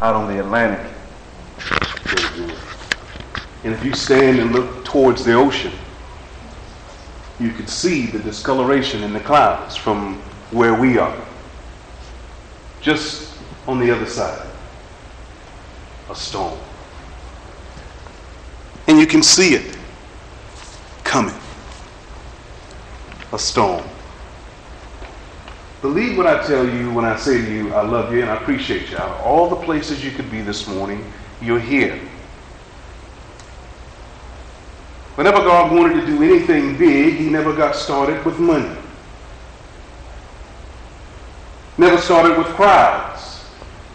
out on the Atlantic. And if you stand and look towards the ocean, you could see the discoloration in the clouds from where we are. Just on the other side, a storm. And you can see it coming. A storm. Believe what I tell you when I say to you, I love you and I appreciate you. Out of all the places you could be this morning, you're here. Whenever God wanted to do anything big, he never got started with money. Never started with crowds.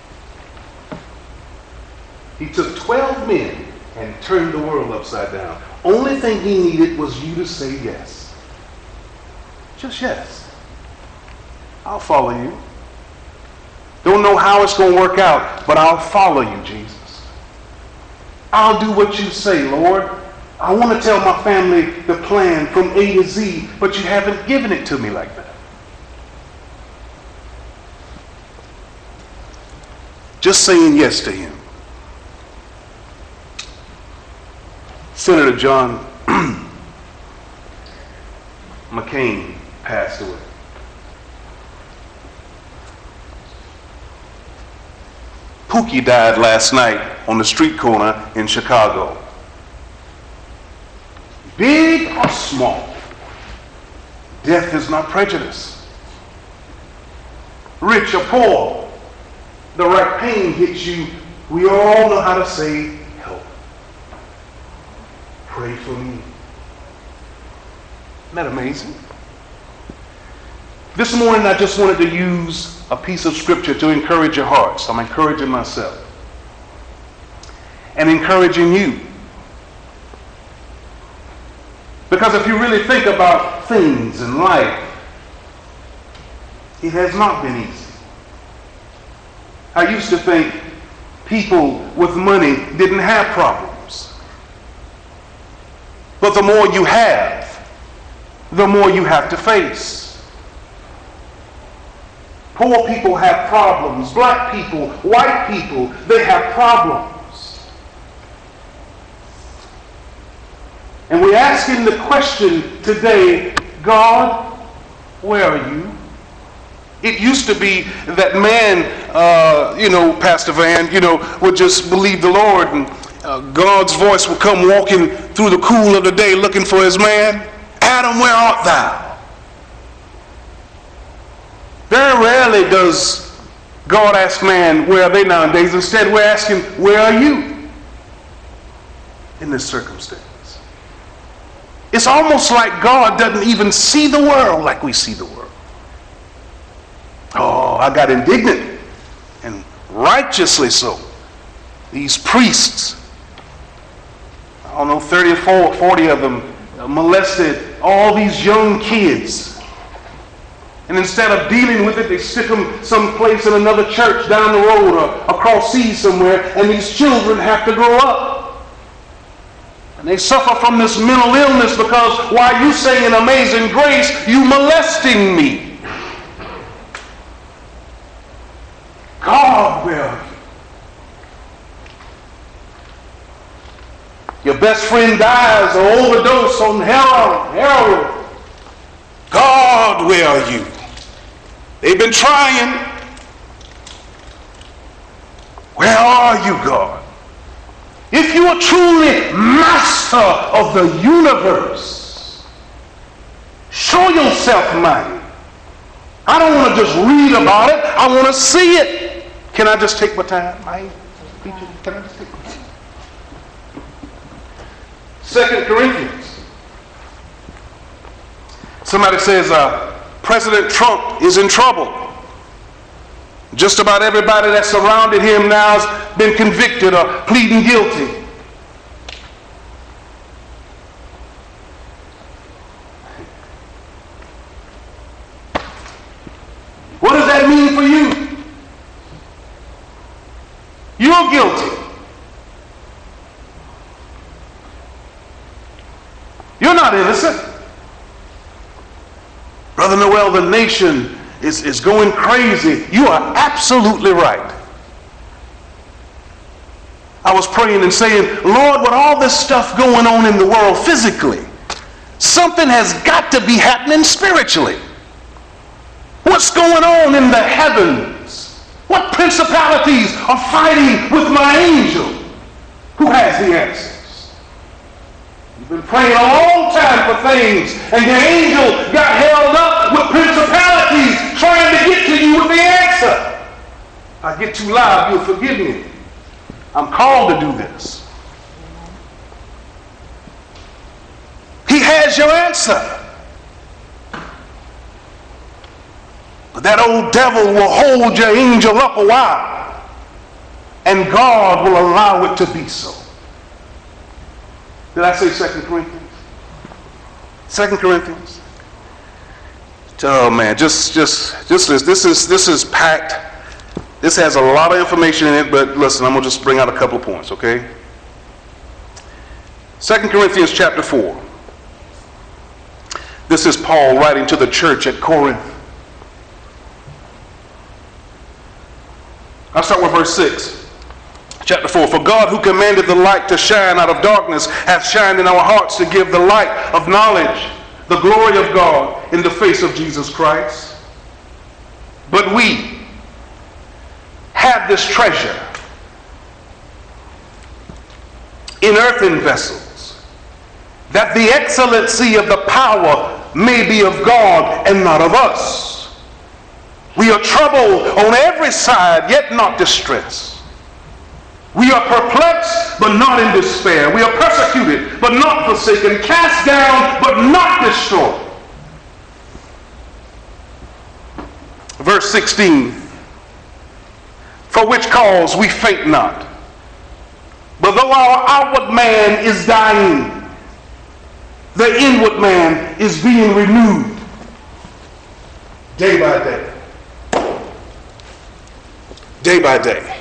He took 12 men and turned the world upside down. Only thing he needed was you to say yes. Just yes. I'll follow you. Don't know how it's going to work out, but I'll follow you, Jesus. I'll do what you say, Lord. I want to tell my family the plan from A to Z, but you haven't given it to me like that. Just saying yes to him. Senator John McCain passed away. Pookie died last night on the street corner in Chicago. Big or small, death is not prejudice. Rich or poor, the right pain hits you. We all know how to say, help. Pray for me. Isn't that amazing? This morning I just wanted to use a piece of scripture to encourage your hearts. I'm encouraging myself and encouraging you. Because if you really think about things in life, it has not been easy. I used to think people with money didn't have problems. But the more you have, the more you have to face. Poor people have problems. Black people, white people, they have problems. And we're asking the question today, God, where are you? It used to be that man, Pastor Van, would just believe the Lord and God's voice would come walking through the cool of the day looking for his man. Adam, where art thou? Very rarely does God ask man, where are they nowadays? Instead, we're asking, where are you in this circumstance? It's almost like God doesn't even see the world like we see the world. Oh, I got indignant, and righteously so. These priests, I don't know, 30 or 40 of them molested all these young kids. And instead of dealing with it, they stick them someplace in another church down the road or across seas somewhere, and these children have to grow up. And they suffer from this mental illness because while you sing an Amazing Grace, you molesting me. God, where are you? Your best friend dies or overdose on heroin. God, where are you? They've been trying. Where are you, God? If you are truly master of the universe, show yourself mighty. I don't want to just read about it. I want to see it. Can I just take my time? Can I just take my time? 2 Corinthians. Somebody says President Trump is in trouble. Just about everybody that surrounded him now has been convicted or pleading guilty. What does that mean for you? You're guilty. You're not innocent. Brother Noel, the nation is going crazy. You are absolutely right. I was praying and saying, Lord, with all this stuff going on in the world physically, something has got to be happening spiritually. What's going on in the heavens? What principalities are fighting with my angel? Who has the answers? You've been praying a long time for things, and your angel got held up with principalities trying to get to you with the answer. If I get too loud, you'll forgive me. I'm called to do this. He has your answer. But that old devil will hold your angel up a while, and God will allow it to be so. Did I say 2 Corinthians? 2 Corinthians? Oh man, just this is packed. This has a lot of information in it, but listen, I'm going to just bring out a couple of points, okay? 2 Corinthians chapter 4. This is Paul writing to the church at Corinth. I'll start with verse 6. Chapter 4. For God, who commanded the light to shine out of darkness, hath shined in our hearts to give the light of knowledge, the glory of God in the face of Jesus Christ. But we have this treasure in earthen vessels, that the excellency of the power may be of God and not of us. We are troubled on every side, yet not distressed. We are perplexed, but not in despair. We are persecuted, but not forsaken, cast down, but not destroyed. Verse 16. For which cause we faint not. But though our outward man is dying, the inward man is being renewed day by day. Day by day.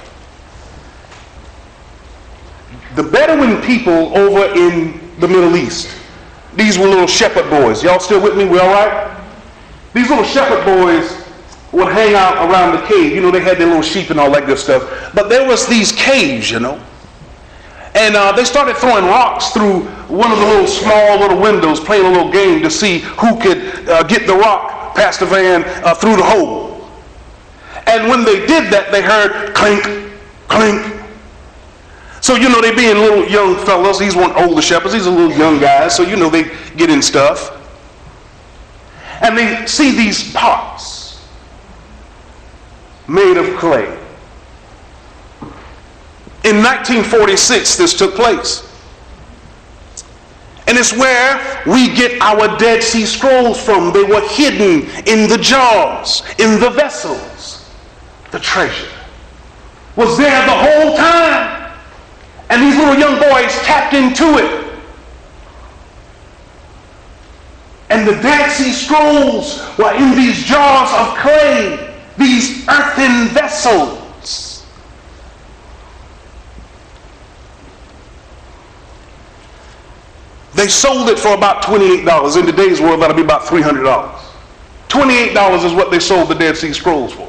The Bedouin people over in the Middle East, these were little shepherd boys. Y'all still with me? We all right? These little shepherd boys would hang out around the cave. You know, they had their little sheep and all that good stuff. But there was these caves, you know. And they started throwing rocks through one of the small little windows, playing a little game to see who could get the rock past the van through the hole. And when they did that, they heard clink, clink. So, you know, they being little young fellas. These weren't older shepherds. These are little young guys. So, you know, they get in stuff. And they see these pots made of clay. In 1946, this took place. And it's where we get our Dead Sea Scrolls from. They were hidden in the jars, in the vessels. The treasure was there the whole time. And these little young boys tapped into it. And the Dead Sea Scrolls were in these jars of clay, these earthen vessels. They sold it for about $28. In today's world, that'll be about $300. $28 is what they sold the Dead Sea Scrolls for.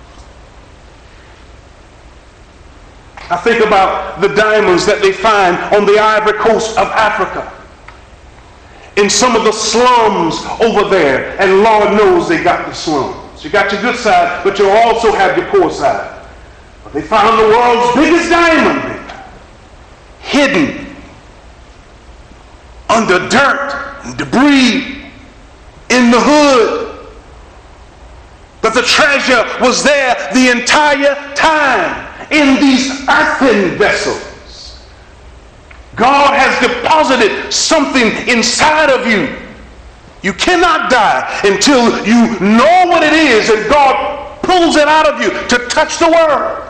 I think about the diamonds that they find on the Ivory Coast of Africa, in some of the slums over there, and Lord knows they got the slums. You got your good side, but you also have your poor side. But they found the world's biggest diamond there, hidden under dirt and debris in the hood. But the treasure was there the entire time in these earthen vessels. God has deposited something inside of you. You cannot die until you know what it is, and God pulls it out of you to touch the world.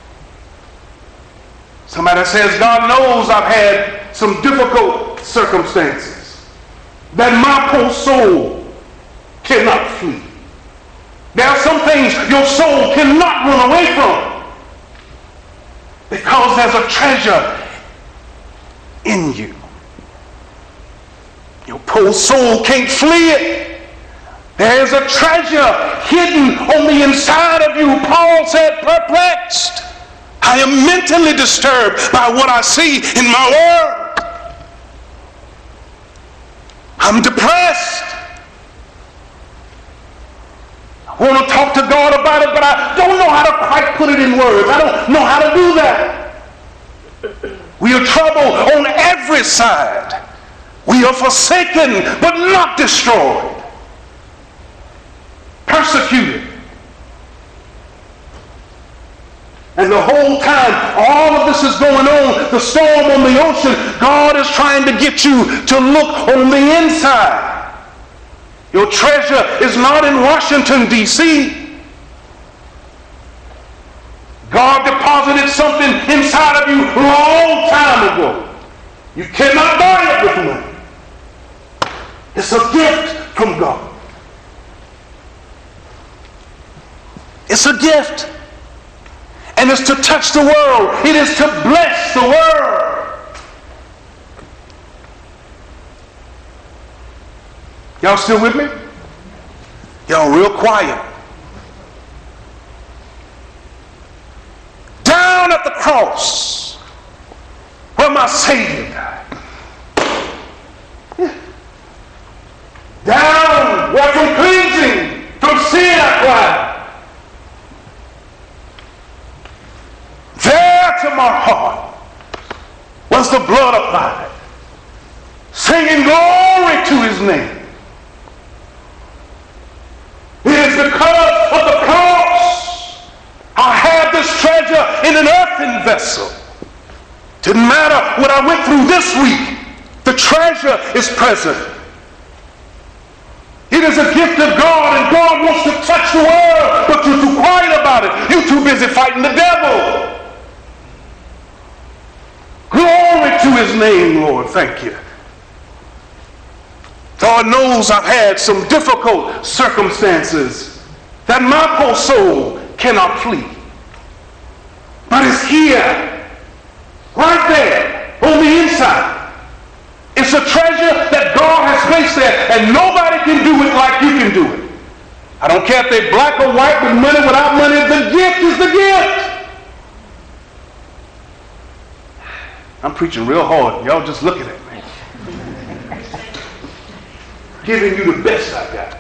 Somebody says, God knows I've had some difficult circumstances that my poor soul cannot flee. There are some things your soul cannot run away from because there's a treasure in you. Your poor soul can't flee it. There's a treasure hidden on the inside of you. Paul said, perplexed. I am mentally disturbed by what I see in my world. I'm depressed. I want to talk to God about it, but I don't know how to quite put it in words. I don't know how to do that. We are troubled on every side. We are forsaken, but not destroyed. Persecuted. And the whole time all of this is going on, the storm on the ocean, God is trying to get you to look on the inside. Your treasure is not in Washington, D.C. God deposited something inside of you a long time ago. You cannot buy it with money. It's a gift from God. It's a gift. And it's to touch the world. It is to bless the world. Y'all still with me? Y'all real quiet. Down at the cross where my Savior died. Down where from cleansing, from sin I cried. There to my heart was the blood applied, singing glory to his name. It is because of the cross I have this treasure in an earthen vessel. Didn't matter what I went through this week, the treasure is present. It is a gift of God, and God wants to touch the world, but you're too quiet about it. You're too busy fighting the devil. Glory to his name, Lord. Thank you. God knows I've had some difficult circumstances that my poor soul cannot flee. But it's here, right there, on the inside. It's a treasure that God has placed there, and nobody can do it like you can do it. I don't care if they're black or white, with money, without money, the gift is the gift. I'm preaching real hard. Y'all just looking at me. Giving you the best I got.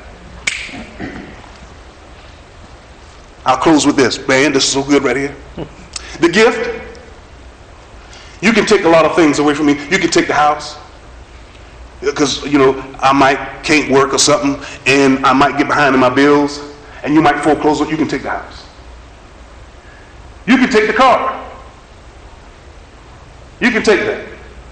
I'll close with this. Man, this is so good right here. The gift. You can take a lot of things away from me. You can take the house. Because, I can't work or something, and I might get behind in my bills, and you might foreclose on. You can take the house. You can take the car. You can take that.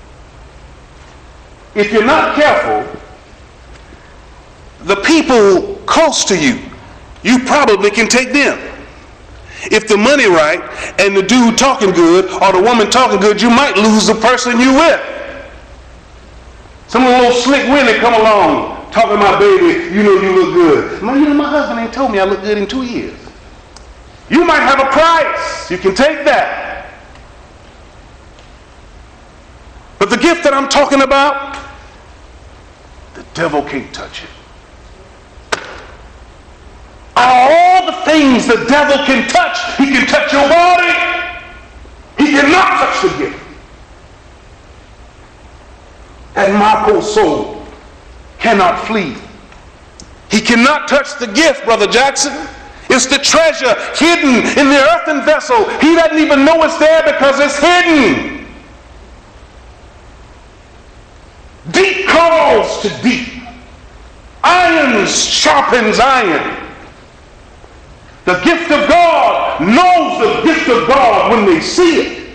If you're not careful, the people close to you, you probably can take them. If the money right and the dude talking good or the woman talking good, you might lose the person you with. Some little slick women come along talking about, baby, you look good. My husband ain't told me I look good in 2 years. You might have a price. You can take that. But the gift that I'm talking about, the devil can't touch it. All the things the devil can touch, he can touch your body. He cannot touch the gift. And my poor soul cannot flee. He cannot touch the gift, Brother Jackson. It's the treasure hidden in the earthen vessel. He doesn't even know it's there because it's hidden. Deep calls to deep. Iron sharpens iron. The gift of God knows the gift of God when they see it.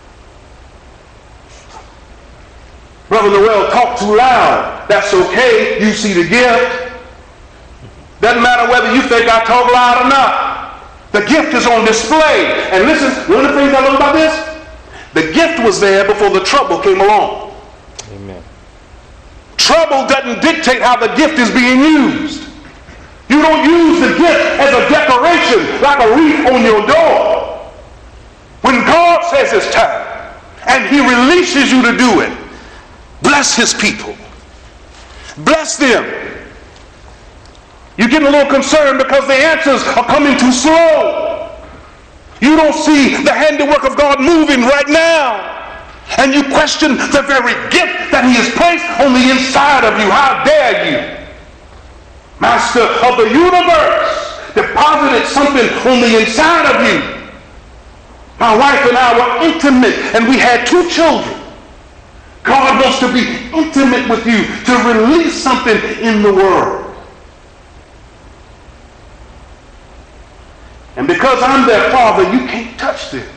Brother Noel, talk too loud. That's okay. You see the gift. Doesn't matter whether you think I talk loud or not. The gift is on display. And listen, one of the things I love about this, the gift was there before the trouble came along. Amen. Trouble doesn't dictate how the gift is being used. You don't use the gift as a decoration like a wreath on your door. When God says it's time and he releases you to do it, bless his people. Bless them. You're getting a little concerned because the answers are coming too slow. You don't see the handiwork of God moving right now. And you question the very gift that he has placed on the inside of you. How dare you? Master of the universe deposited something on the inside of you. My wife and I were intimate, and we had 2 children. God wants to be intimate with you, to release something in the world. And because I'm their father, you can't touch them.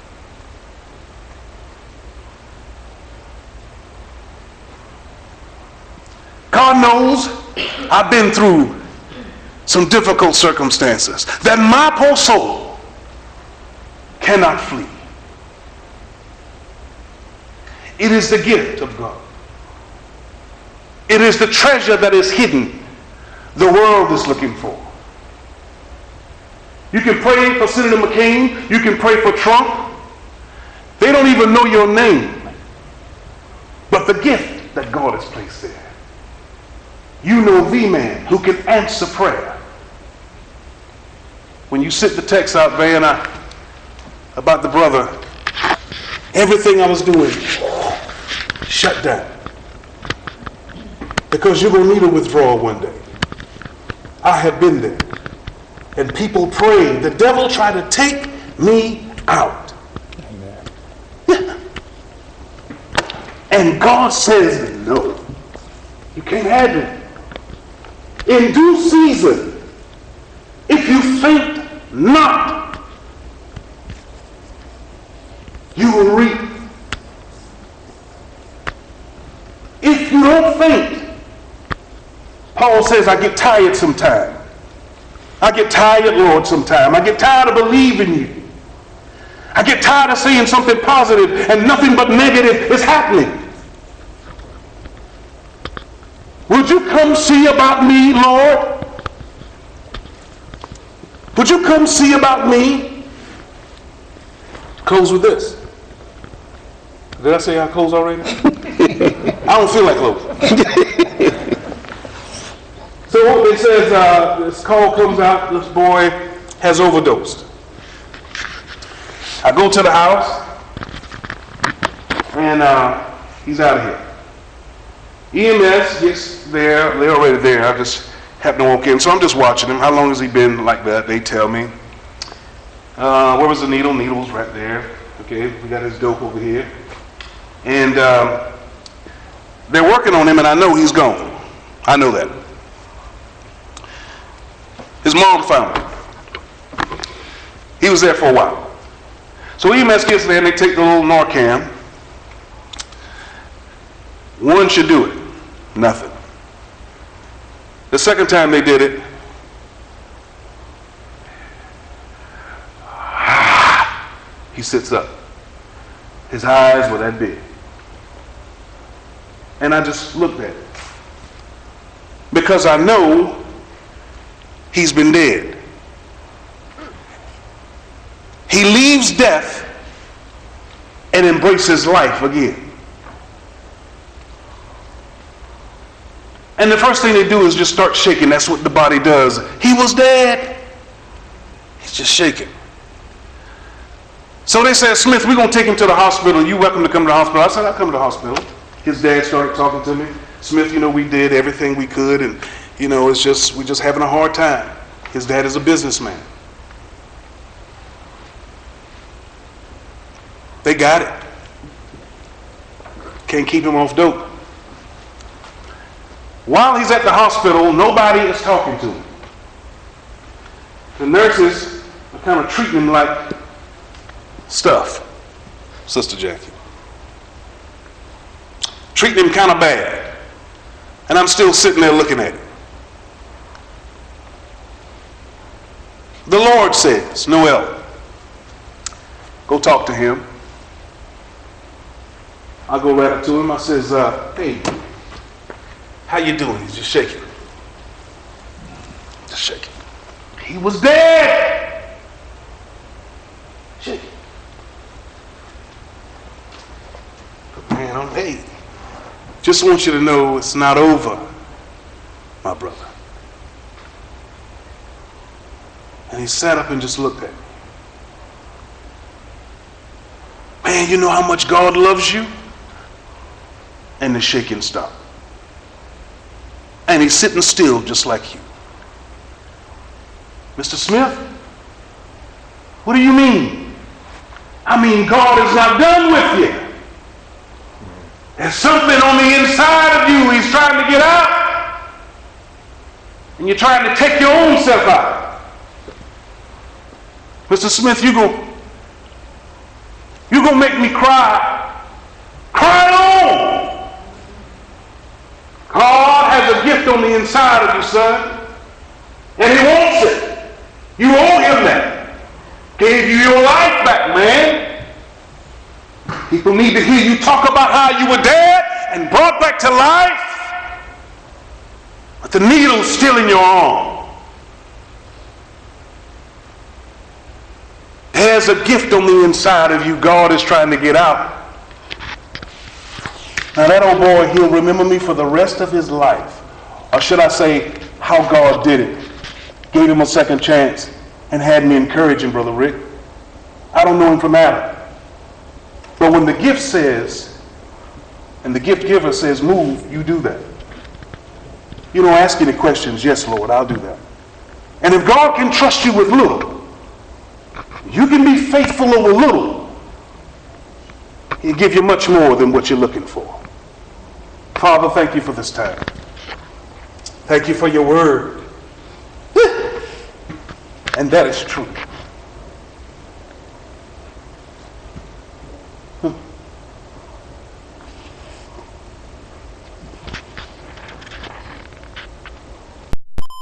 God knows I've been through some difficult circumstances that my poor soul cannot flee. It is the gift of God. It is the treasure that is hidden, the world is looking for. You can pray for Senator McCain. You can pray for Trump. They don't even know your name. But the gift that God has placed there. You know the man who can answer prayer. When you sent the text out, Van, about the brother, everything I was doing shut down. Because you're going to need a withdrawal one day. I have been there. And people prayed. The devil tried to take me out. Yeah. And God says, no. You can't have it. In due season, if you faint not, you will reap. If you don't faint, Paul says, I get tired sometimes. I get tired, Lord, sometimes. I get tired of believing you. I get tired of saying something positive and nothing but negative is happening. Would you come see about me, Lord? Would you come see about me? Close with this. Did I say I close already? I don't feel like closing. So it says this call comes out, this boy has overdosed. I go to the house, and he's out of here. EMS gets there, they're already there. I just happen to walk in, so I'm just watching him. How long has he been like that? They tell me. Where was the needle? Needle's right there. Okay, we got his dope over here. And they're working on him, and I know he's gone. I know that. His mom found him. He was there for a while. So EMS gets there and they take the little Narcan. One should do it. Nothing. The second time they did it, he sits up. His eyes were that big. And I just looked at it. Because I know he's been dead. He leaves death and embraces life again. And the first thing they do is just start shaking. That's what the body does. He was dead. He's just shaking. So they said, Smith, we're going to take him to the hospital. You welcome to come to the hospital. I said, I'll come to the hospital. His dad started talking to me. Smith, we did everything we could, and we're just having a hard time. His dad is a businessman. They got it. Can't keep him off dope. While he's at the hospital, nobody is talking to him. The nurses are kind of treating him like stuff, Sister Jackie. Treating him kind of bad. And I'm still sitting there looking at it. The Lord says, Noel, go talk to him. I go right up to him. I says, hey, how you doing? He's just shaking. Just shaking. He was dead. Shaking. But man, hey, just want you to know it's not over, my brother. And he sat up and just looked at me. man, you know how much God loves you? And the shaking stopped. And he's sitting still just like you. Mr. Smith, what do you mean? I mean, God is not done with you. There's something on the inside of you he's trying to get out. And you're trying to take your own self out. Mr. Smith, you're gonna make me cry. Cry on. God has a gift on the inside of you, son. And he wants it. You owe him that. Gave you your life back, man. People need to hear you talk about how you were dead and brought back to life. But the needle's still in your arm. There's a gift on the inside of you God is trying to get out. Now that old boy, he'll remember me for the rest of his life. Or should I say, how God did it. Gave him a second chance and had me encourage him, Brother Rick. I don't know him from Adam. But when the gift says, and the gift giver says, move, you do that. You don't ask any questions. Yes, Lord, I'll do that. And if God can trust you with little, you can be faithful over little. He'll give you much more than what you're looking for. Father, thank you for this time. Thank you for your word. And that is true.